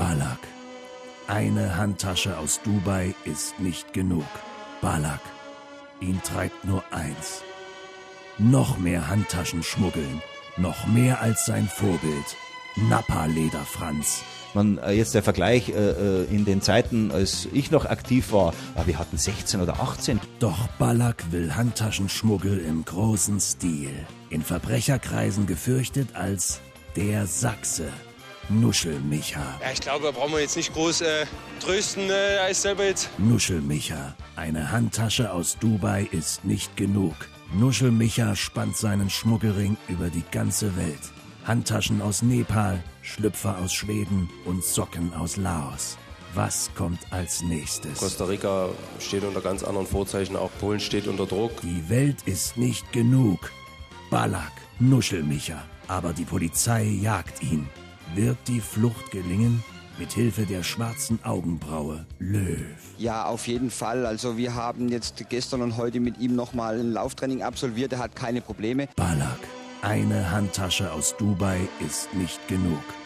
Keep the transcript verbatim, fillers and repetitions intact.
Balak. Eine Handtasche aus Dubai ist nicht genug. Balak. Ihn treibt nur eins. Noch mehr Handtaschen schmuggeln. Noch mehr als sein Vorbild. Nappa-Leder Franz. Man, jetzt der Vergleich äh, in den Zeiten, als ich noch aktiv war, ja, wir hatten sechzehn oder achtzehn. Doch Balak will Handtaschenschmuggel im großen Stil. In Verbrecherkreisen gefürchtet als der Sachse. Nuschelmicha. Ja, ich glaube, da brauchen wir jetzt nicht groß äh, trösten, äh, er ist selber jetzt. Nuschelmicha. Eine Handtasche aus Dubai ist nicht genug. Nuschelmicha spannt seinen Schmuggelring über die ganze Welt. Handtaschen aus Nepal, Schlüpfer aus Schweden und Socken aus Laos. Was kommt als nächstes? Costa Rica steht unter ganz anderen Vorzeichen, auch Polen steht unter Druck. Die Welt ist nicht genug. Balak, Nuschelmicha. Aber die Polizei jagt ihn. Wird die Flucht gelingen? Mit Hilfe der schwarzen Augenbraue Löw. Ja, auf jeden Fall. Also wir haben jetzt gestern und heute mit ihm nochmal ein Lauftraining absolviert. Er hat keine Probleme. Balak. Eine Handtasche aus Dubai ist nicht genug.